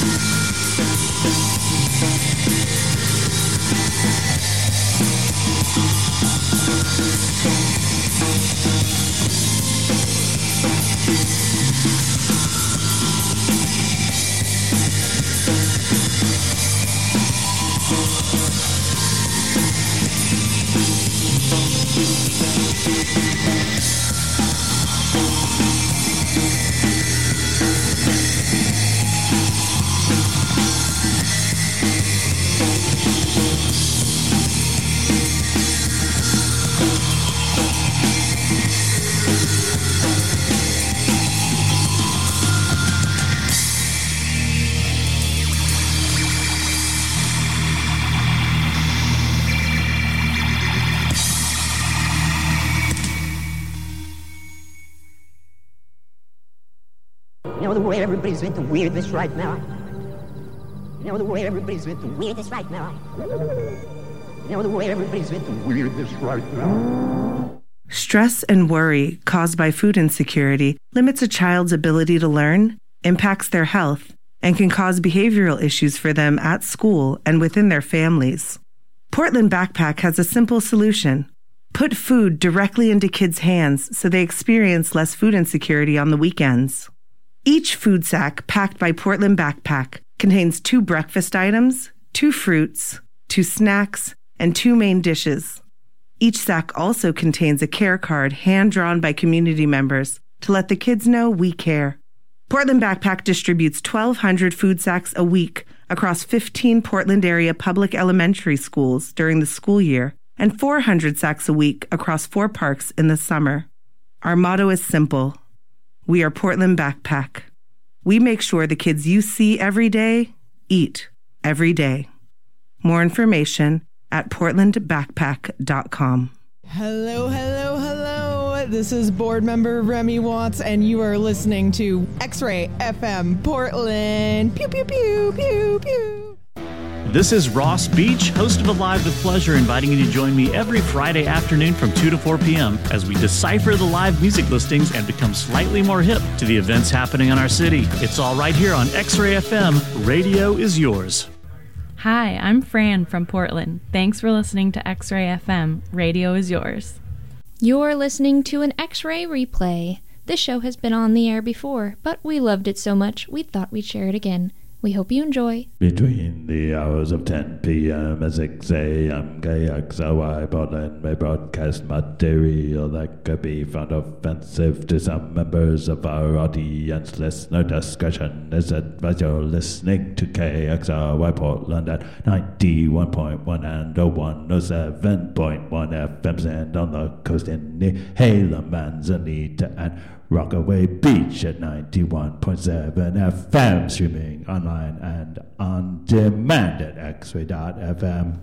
You know the way everybody's into weirdness right now? You know the way everybody's into weirdness right now? You know the way everybody's into weirdness right now? Stress and worry caused by food insecurity limits a child's ability to learn, impacts their health, and can cause behavioral issues for them at school and within their families. Portland Backpack has a simple solution. Put food directly into kids' hands so they experience less food insecurity on the weekends. Each food sack packed by Portland Backpack contains 2 breakfast items, 2 fruits, 2 snacks, and 2 main dishes. Each sack also contains a care card hand-drawn by community members to let the kids know we care. Portland Backpack distributes 1,200 food sacks a week across 15 Portland area public elementary schools during the school year and 400 sacks a week across 4 parks in the summer. Our motto is simple. We are Portland Backpack. We make sure the kids you see every day eat every day. More information at portlandbackpack.com. Hello, hello, hello. This is board member Remy Watts, and you are listening to X-Ray FM Portland. Pew, pew, pew, pew, pew. This is Ross Beach, host of Alive with Pleasure, inviting you to join me every Friday afternoon from 2 to 4 p.m. as we decipher the live music listings and become slightly more hip to the events happening in our city. It's all right here on X-Ray FM. Radio is yours. Hi, I'm Fran from Portland. Thanks for listening to X-Ray FM. Radio is yours. You're listening to an X-Ray replay. This show has been on the air before, but we loved it so much we thought we'd share it again. We hope you enjoy. Between the hours of 10 p.m. and 6 a.m. KXLY Portland may broadcast material that could be found offensive to some members of our audience. Listener discretion is advised. You're listening to KXLY Portland at 91.1 and 107.1 FMs and on the coast in Nehalem, Manzanita, and Rockaway Beach at 91.7 FM, streaming online and on demand at xray.fm.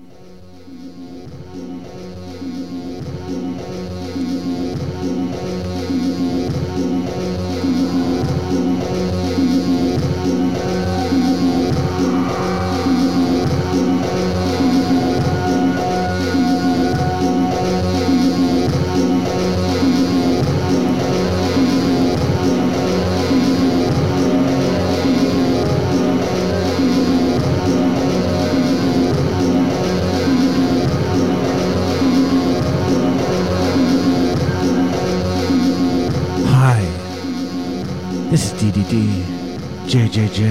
This is DDD JJJ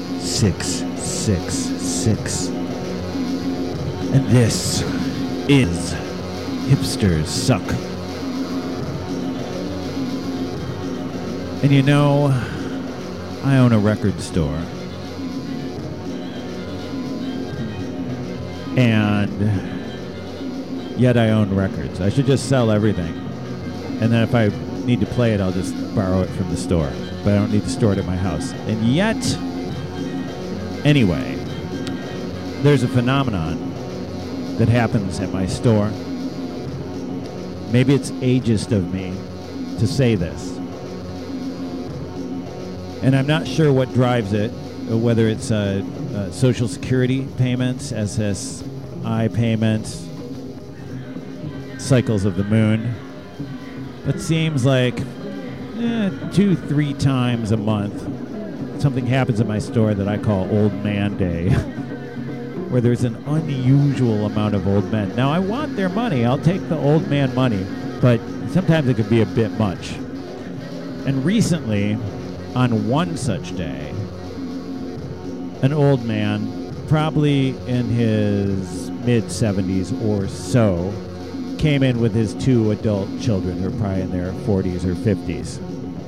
666, and this is Hipsters Suck. And you know, I own a record store, and yet I own records. I should just sell everything, and then if I need to play it, I'll just borrow it from the store. But I don't need to store it at my house. And yet, anyway, there's a phenomenon that happens at my store. Maybe it's ageist of me to say this. And I'm not sure what drives it, whether it's Social Security payments, SSI payments, cycles of the moon. It seems like 2-3 times a month something happens in my store that I call Old Man Day, where there's an unusual amount of old men. Now, I want their money. I'll take the old man money, but sometimes it could be a bit much. And recently, on one such day, an old man, probably in his mid-70s or so, came in with his 2 adult children who are probably in their 40s or 50s.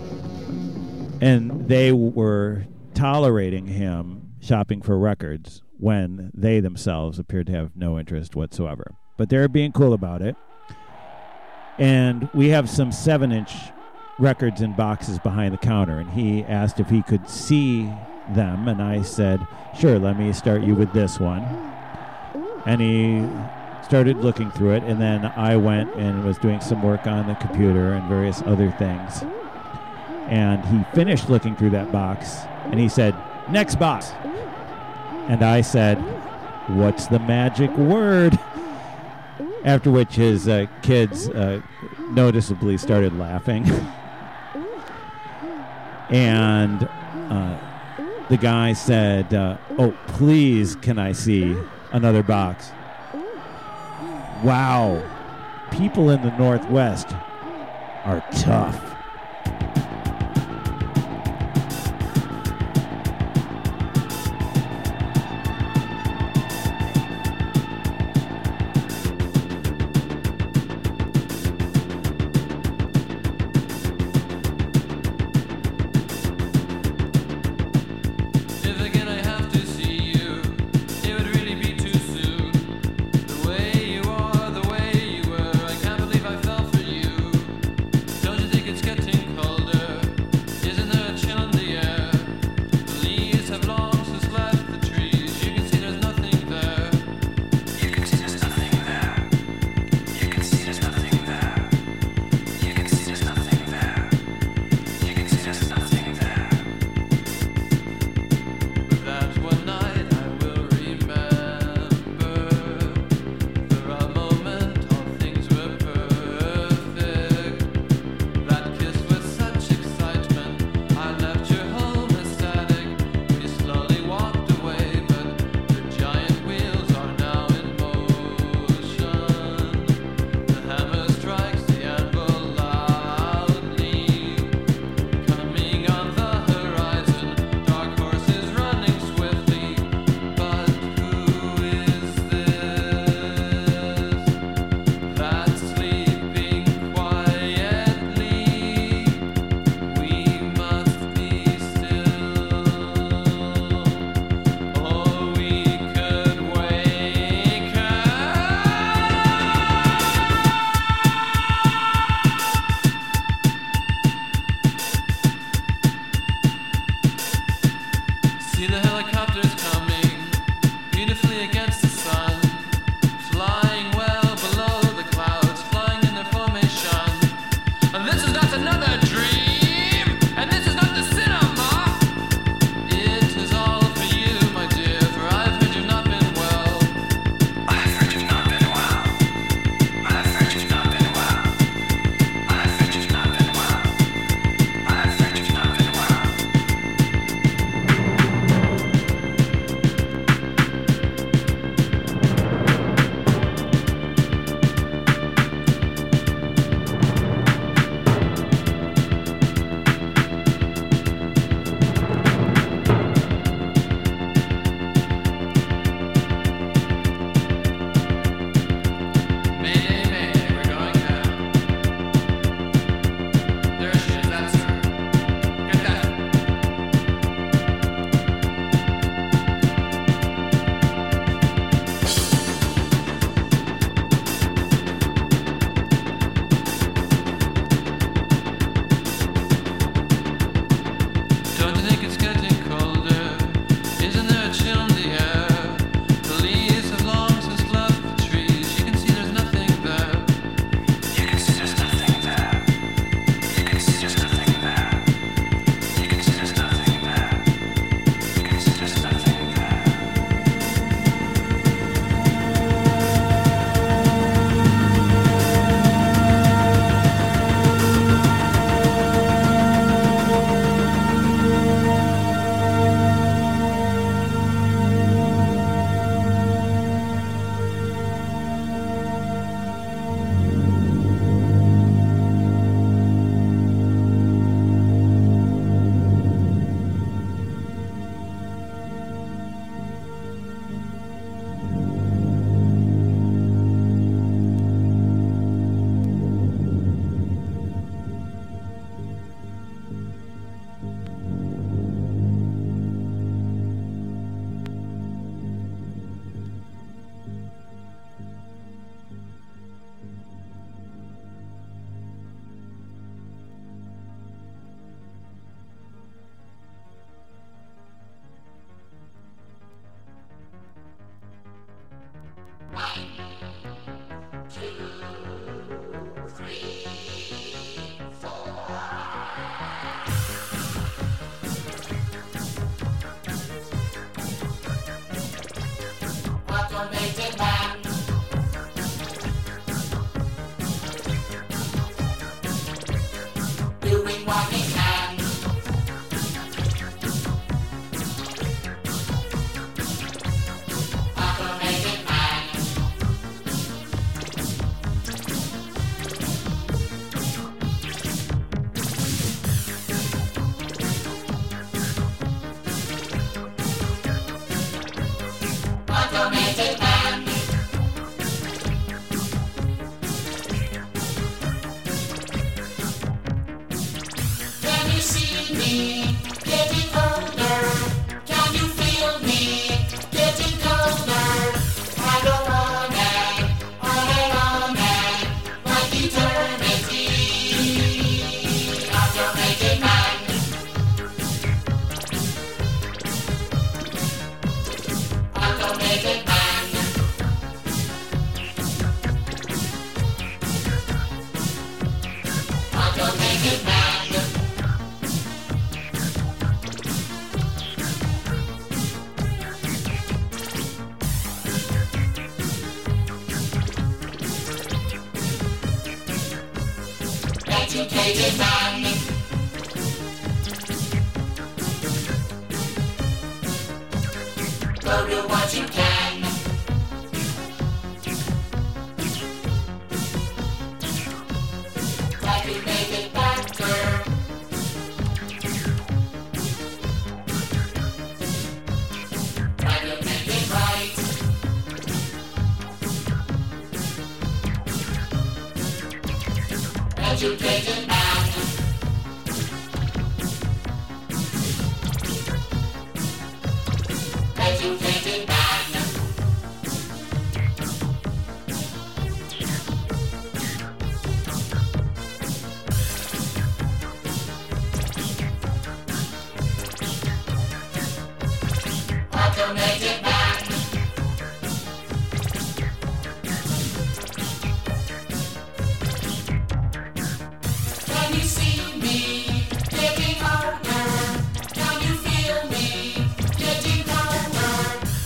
And they were tolerating him shopping for records when they themselves appeared to have no interest whatsoever. But they're being cool about it. And we have some 7-inch records in boxes behind the counter, and he asked if he could see them, and I said, sure, let me start you with this one. And he started looking through it, and then I went and was doing some work on the computer and various other things. And he finished looking through that box, and he said, next box. And I said, what's the magic word? After which his kids noticeably started laughing. And the guy said, oh, please, can I see another box? Wow, people in the Northwest are tough. Educated man. Go do what you can. Try to make it better. Try to make it right. Educated man. Educated man. Automated man. Can you see me getting older? Can you feel me getting colder?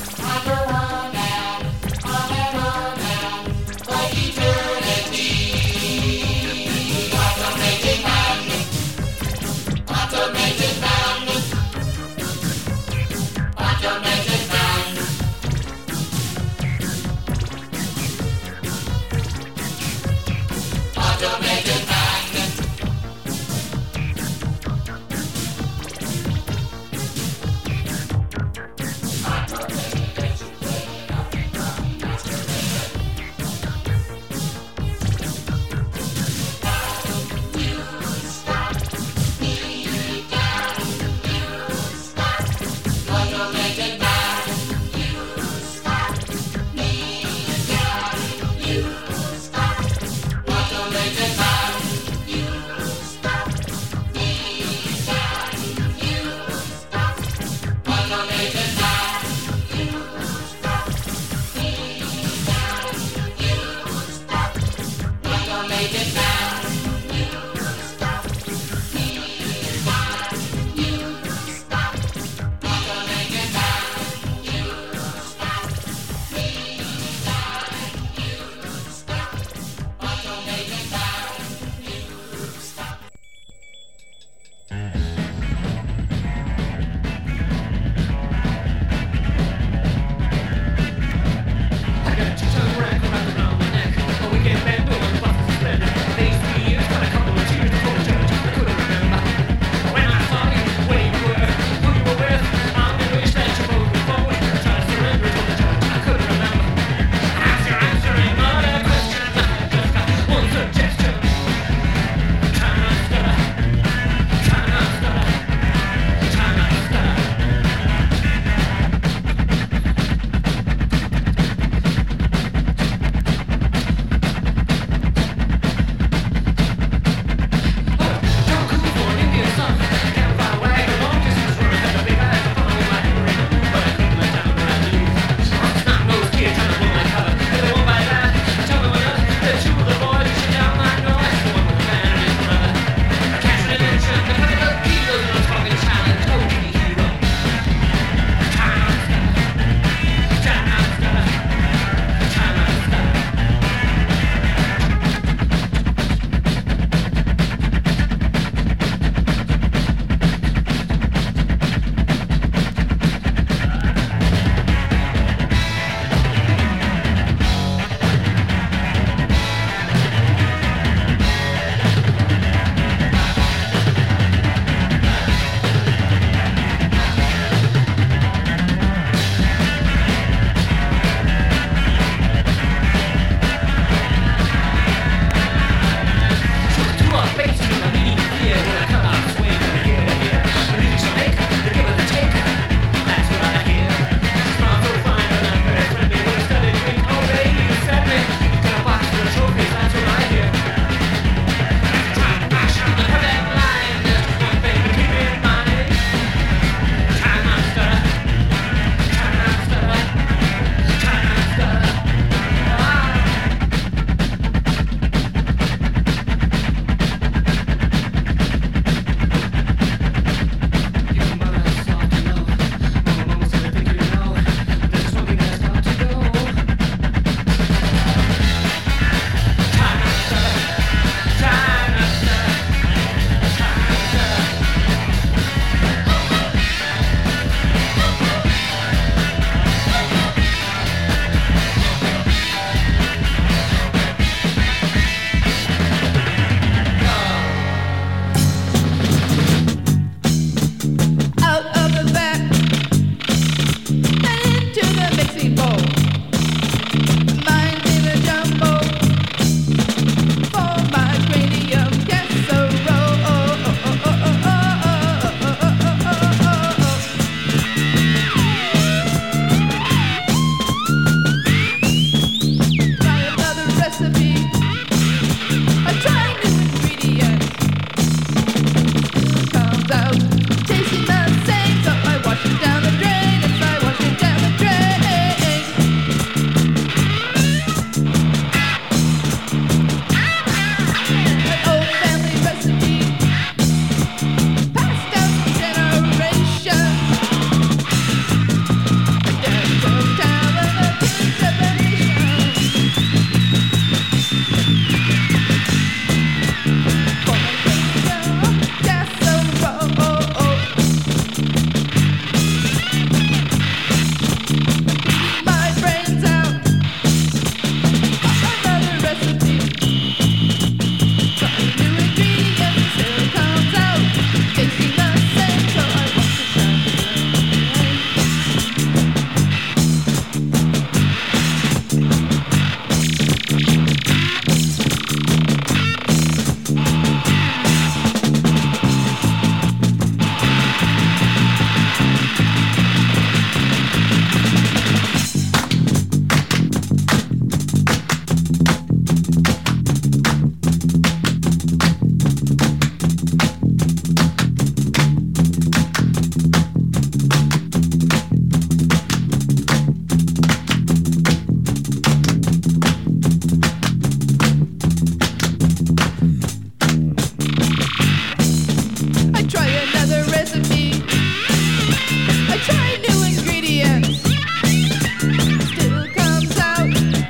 I try new ingredients. Still comes out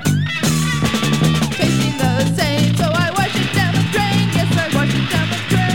tasting the same. So I wash it down the drain. Yes, I wash it down the drain.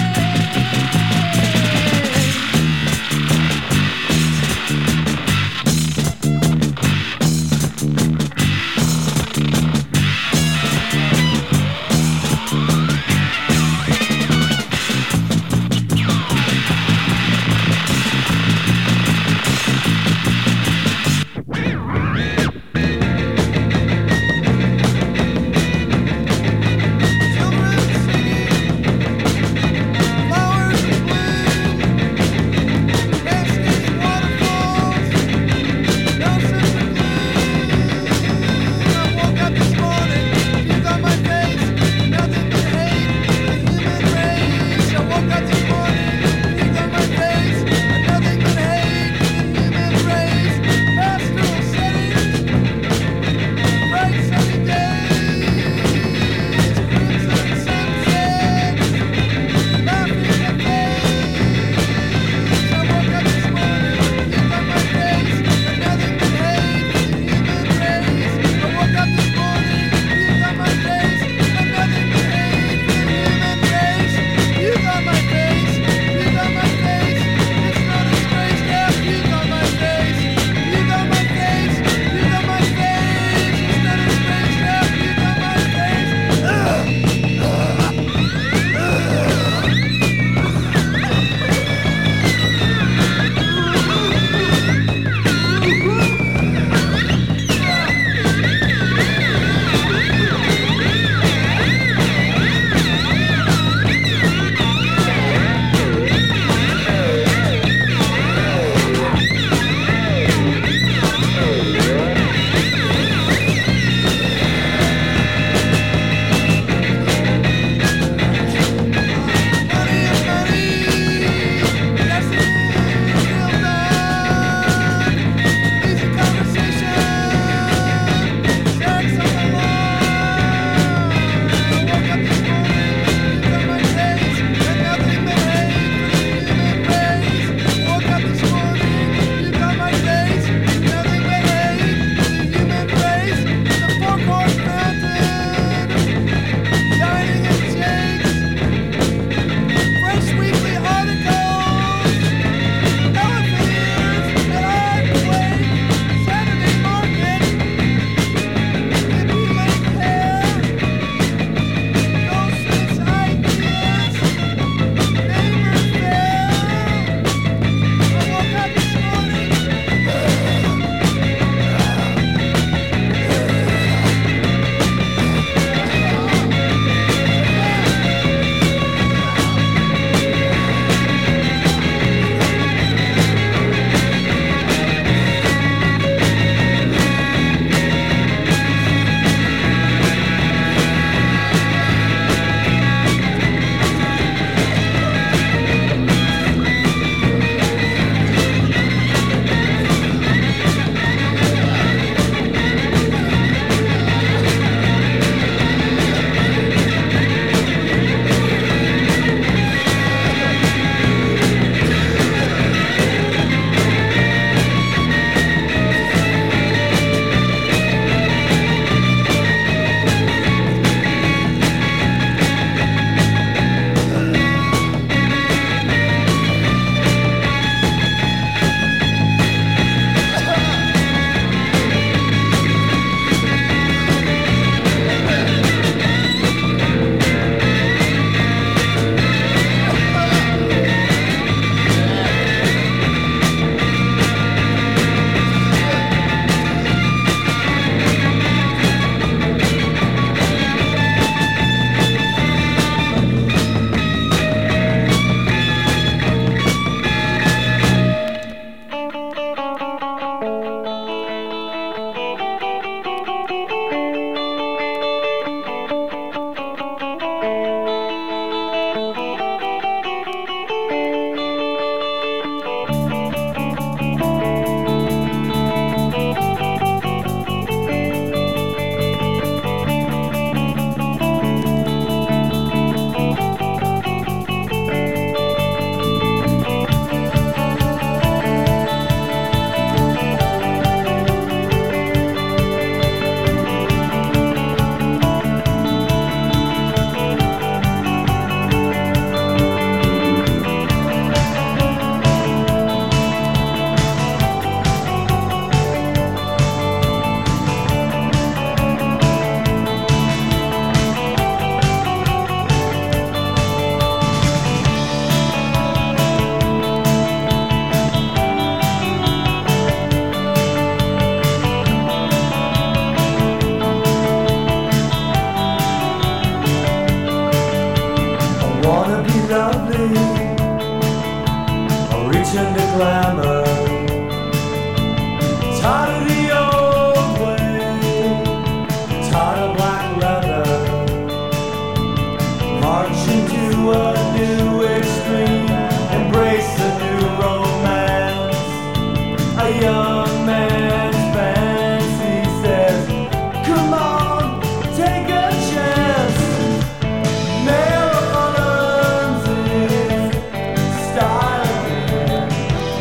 young man's fancy says, come on, take a chance. Marilyn learns his style again.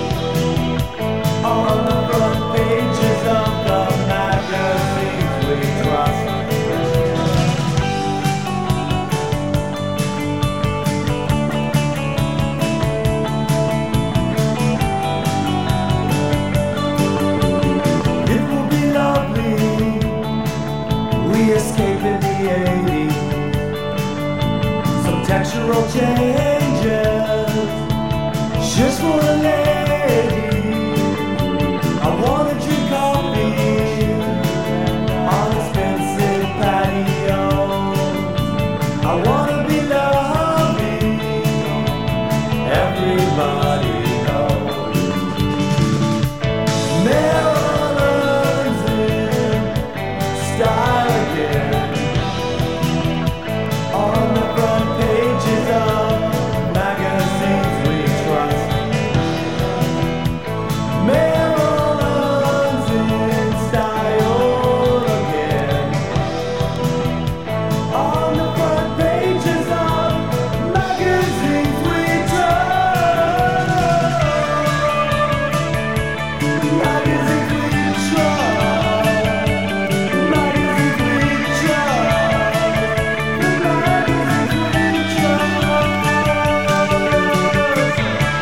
On the front pages of the magazines we trust. It will be lovely. We escape in the 80s. Some textural changes just for the ladies. I wanna drink coffee on expensive patios. I wanna be loving. Everybody knows. Marilyn's in style again. On the front pages of magazines we trust. Marilyn's in style again. On the front pages of magazines we trust. Magazines we trust. Magazines we trust. Magazines we trust.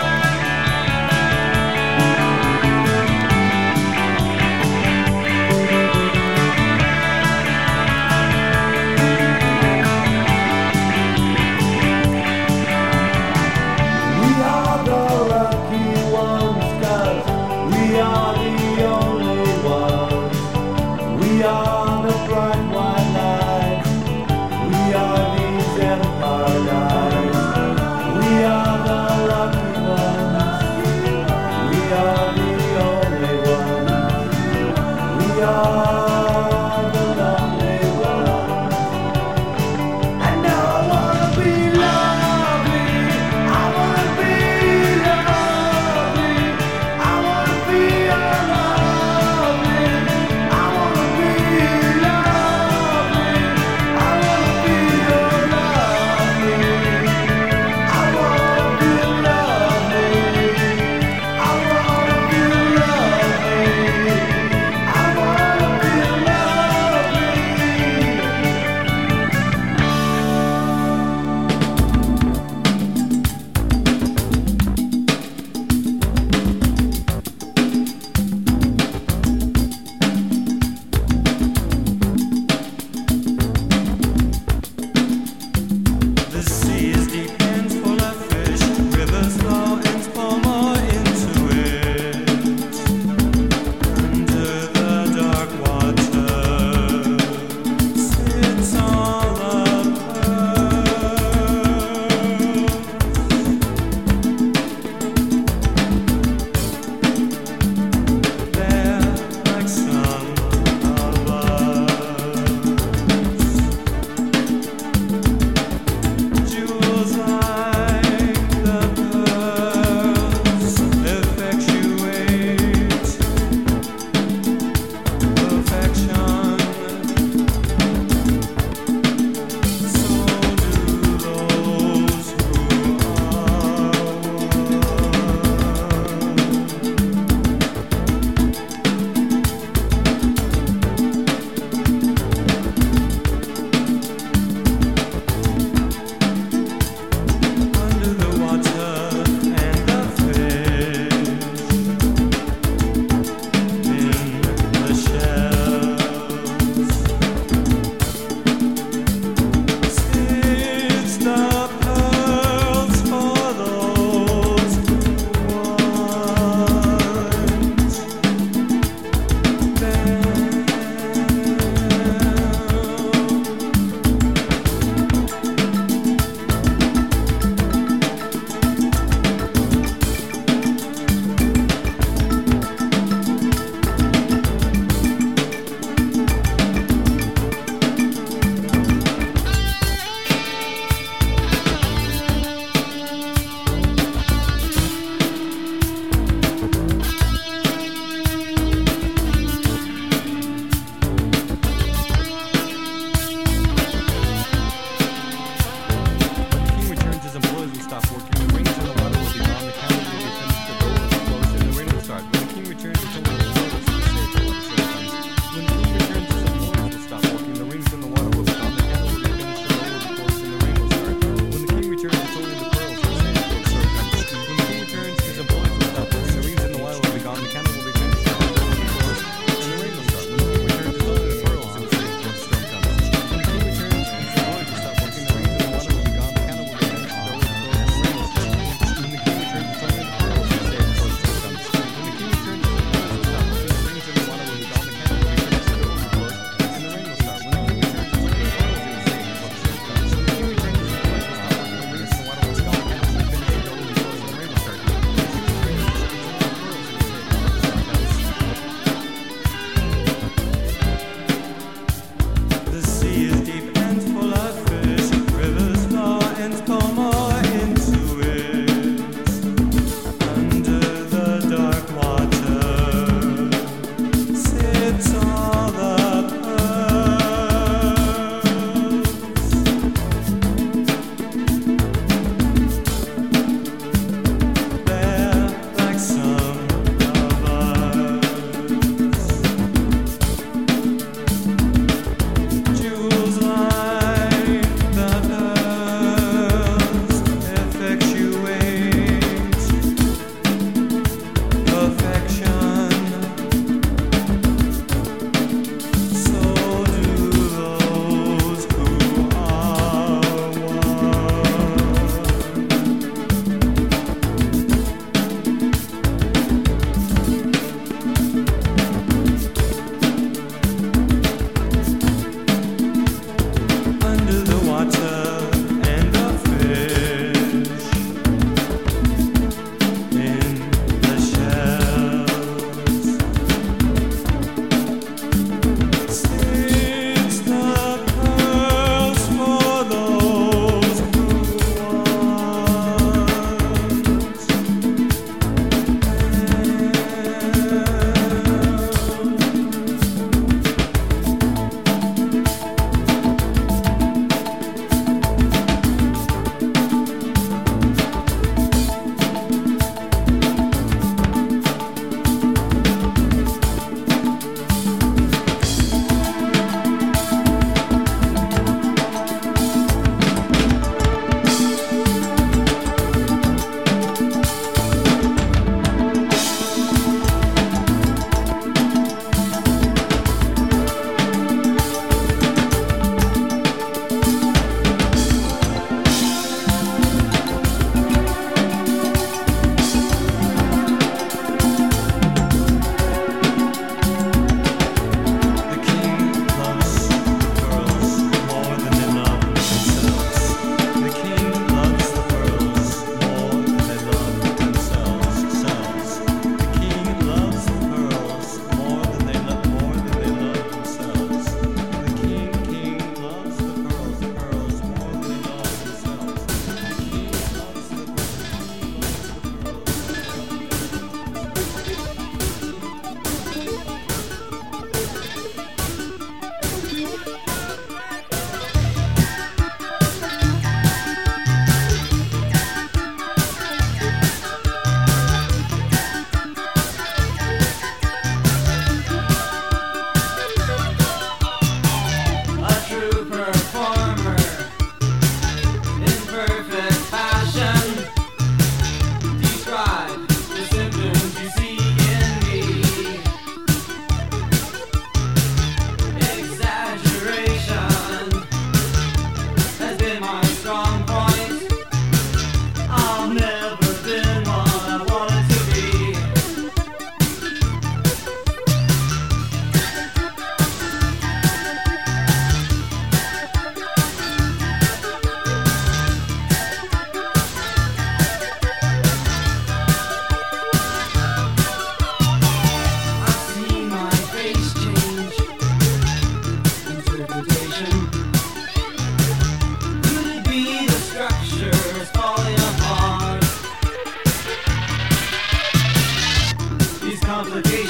We are the lucky ones, 'cause we are the only ones. We are the bright white lights. We are these empire guys. We are the lucky ones. We are the only ones. We are the lonely ones. And now I wanna be lovely. I wanna be lovely. I wanna be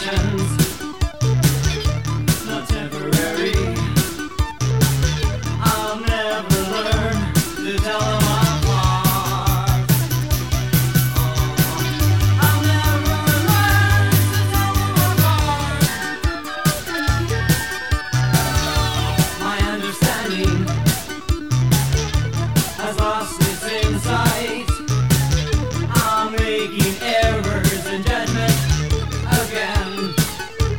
emotions, not temporary. I'll never learn to tell them apart. I'll never learn to tell them apart. My understanding has lost its insight. I'm making errors in judgment again.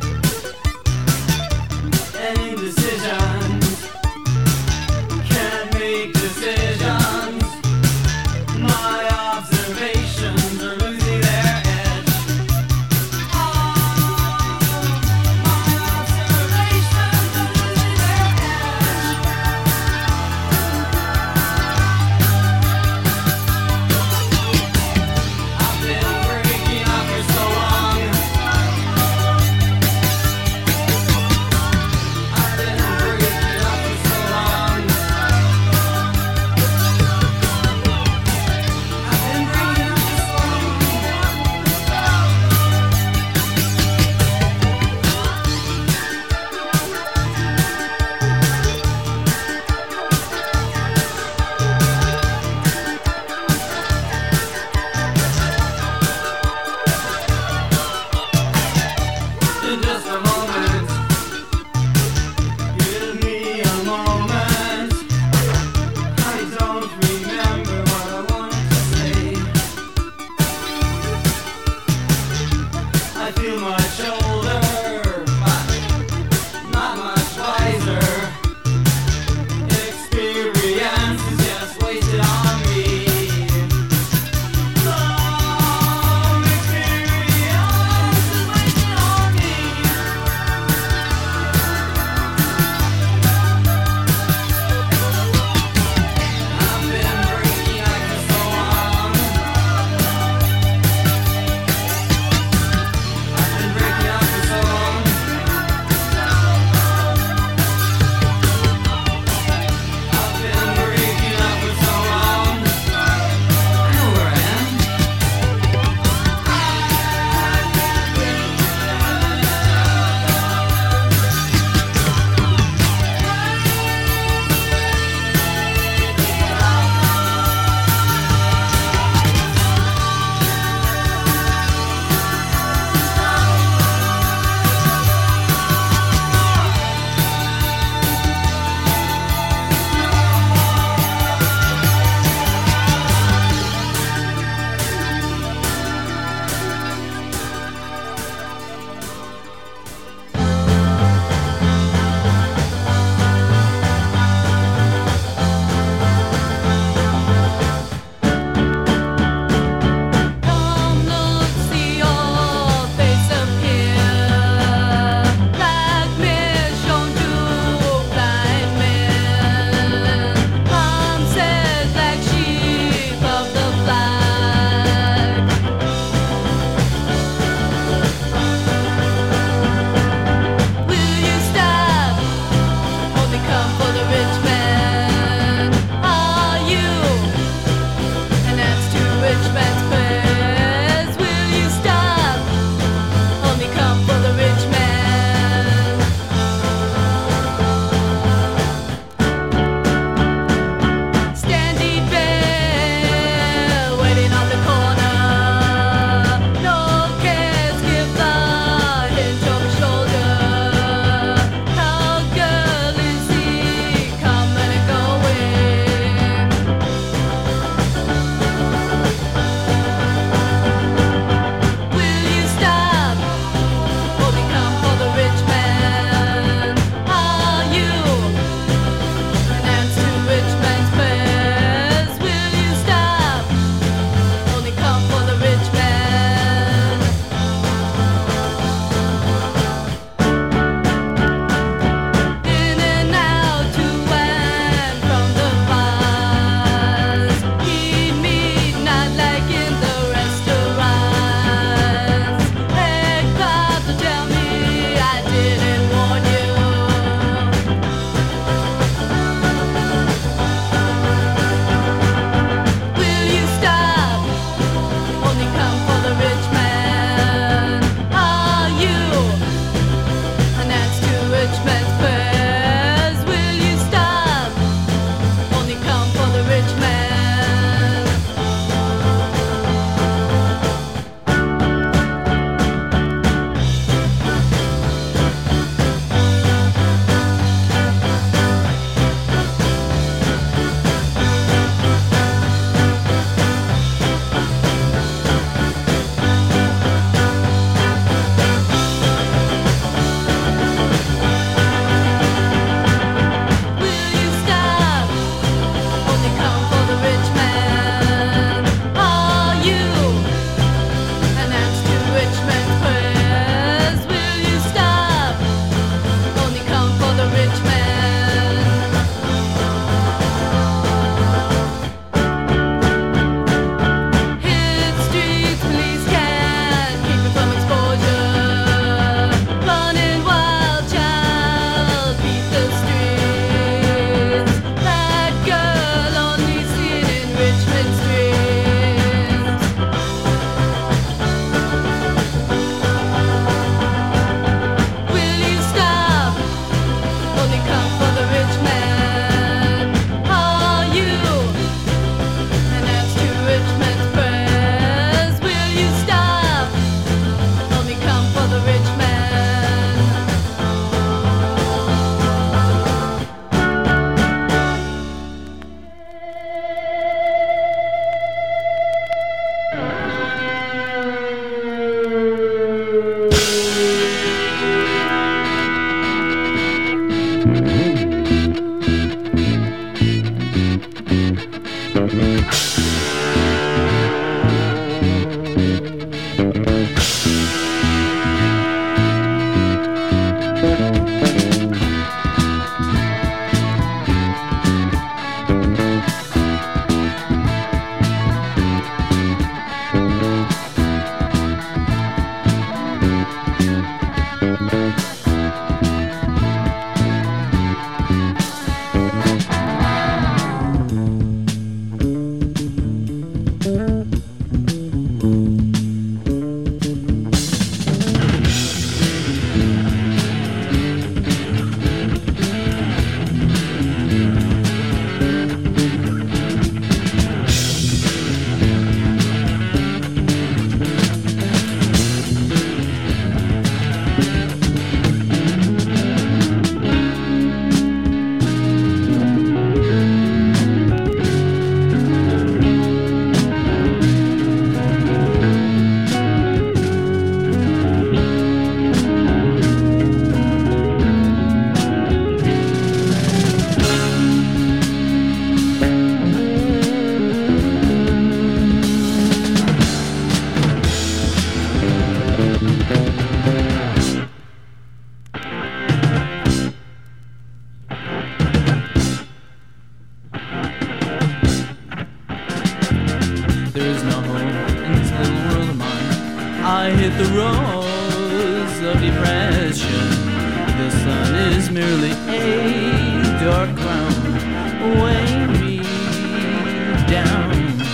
depression. The sun is merely a dark cloud weighing me down.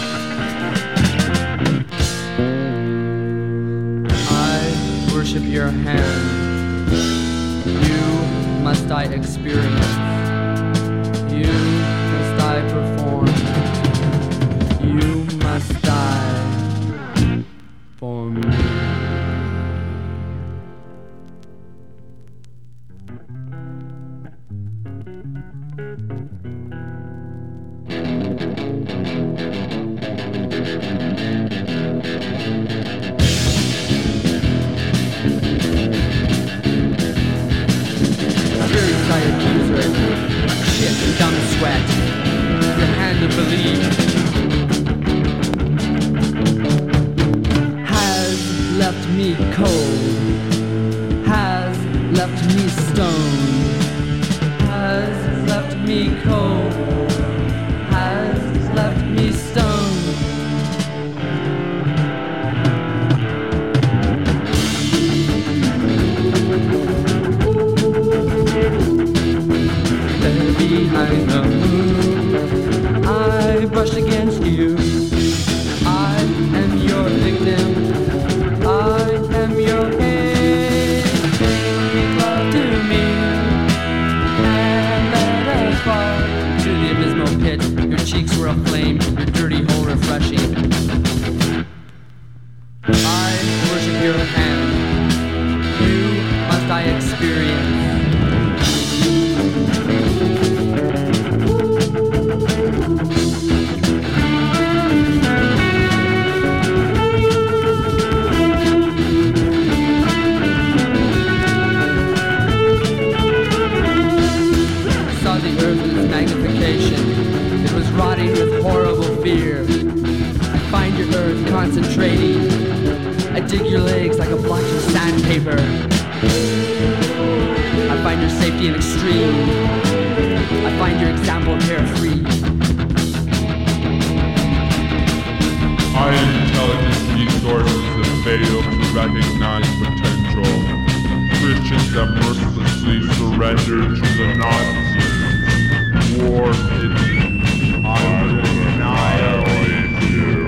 I worship your hand. You must I experience. You must I perform. You must die for me. Dumb sweat, your hand of belief has left me cold, has left me stone, has left me cold, has left me stone. Behind the moon, I brushed against you. I am your victim. I am your hate. Make love to me and let us fall to the abysmal pit. Your cheeks were aflame, your dirty hole refreshing. I worship your hand. You must I experience. It was rotting with horrible fear. I find your earth concentrating. I dig your legs like a blotch of sandpaper. I find your safety in extreme. I find your example carefree. High intelligence resources have failed to recognize potential. Christians have mercilessly surrendered to the Nazis. War is, I will annihilate you.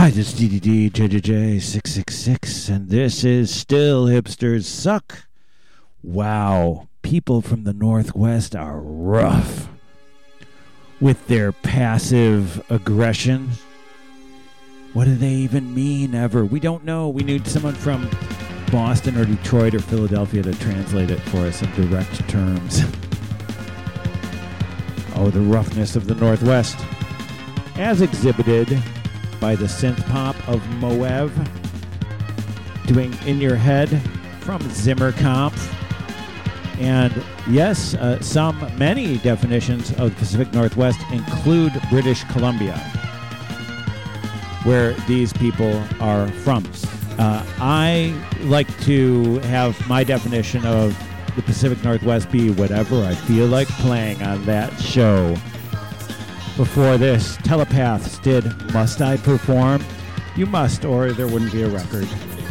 Hi, this is DDD JJJ 666, and this is Still Hipsters Suck. Wow, people from the Northwest are rough with their passive aggression. What do they even mean ever? We don't know. We need someone from Boston or Detroit or Philadelphia to translate it for us in direct terms. Oh, the roughness of the Northwest, as exhibited by the synth pop of Moev, doing In Your Head from Zimmerkampf. And yes, many definitions of the Pacific Northwest include British Columbia, where these people are from. I like to have my definition of the Pacific Northwest be whatever I feel like playing on that show. Before this, Telepaths did Must I Perform? You must, or there wouldn't be a record.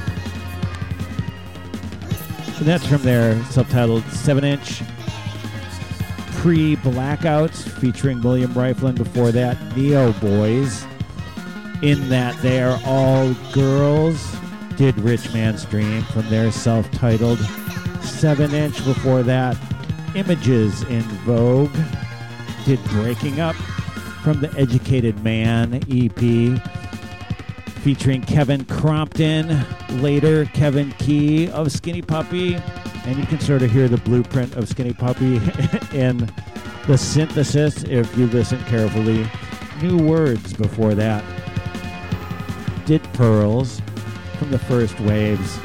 And that's from their subtitled 7-inch Pre-Blackouts featuring William Riflin. Before that, Neo Boys, In That They Are All Girls, did Rich Man's Dream from their self-titled 7-inch. Before that, Images in Vogue did Breaking Up from the Educated Man EP, featuring Kevin Crompton, later Kevin Key of Skinny Puppy, and you can sort of hear the blueprint of Skinny Puppy in the synthesis if you listen carefully. New Words before that did Pearls from the First Waves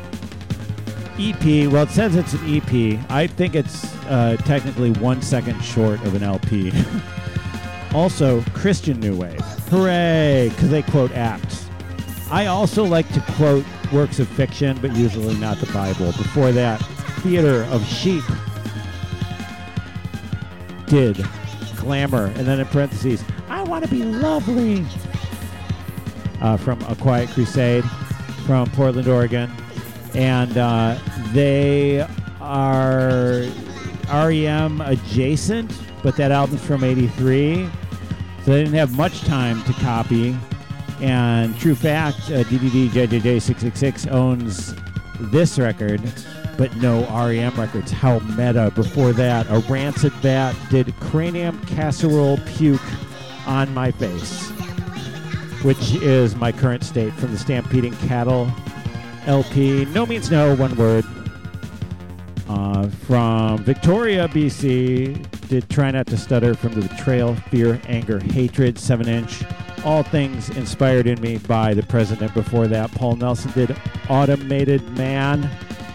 EP. Well, it says it's an EP. I think it's technically 1 second short of an LP. Also, Christian New Wave. Hooray, because they quote Acts. I also like to quote works of fiction, but usually not the Bible. Before that, Theater of Sheep did Glamour. And then in parentheses, I want to be lovely. From A Quiet Crusade from Portland, Oregon. And they are REM adjacent, but that album's from 83. So they didn't have much time to copy. And true fact, DDD JJJ 666 owns this record, but no REM records. How meta. Before that, A Rancid Bat did Cranium Casserole Puke on My Face, which is my current state from the Stampeding Cattle LP. No means no, one word. From Victoria, BC, did Try Not to Stutter from the Betrayal, Fear, Anger, Hatred 7-inch. All things inspired in me by the President. Before that, Paul Nelson did Automated Man.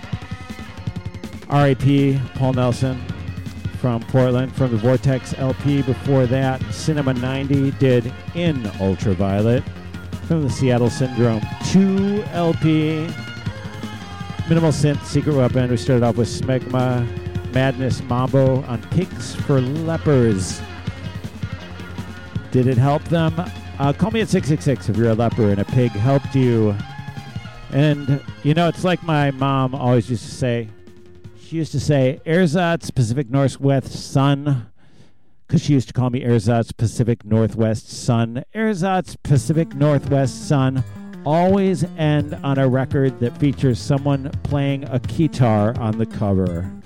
R.I.P. Paul Nelson from Portland from the Vortex LP. Before that, Cinema 90 did In Ultraviolet from the Seattle Syndrome 2 LP. Minimal Synth, Secret Weapon. We started off with Smegma, Madness Mambo on Pigs for Lepers. Did it help them? Call me at 666 if you're a leper and a pig helped you. And, you know, it's like my mom always used to say. She used to say, Ersatz Pacific Northwest Sun, because she used to call me Ersatz Pacific Northwest Sun. Ersatz Pacific Northwest Sun always end on a record that features someone playing a guitar on the cover.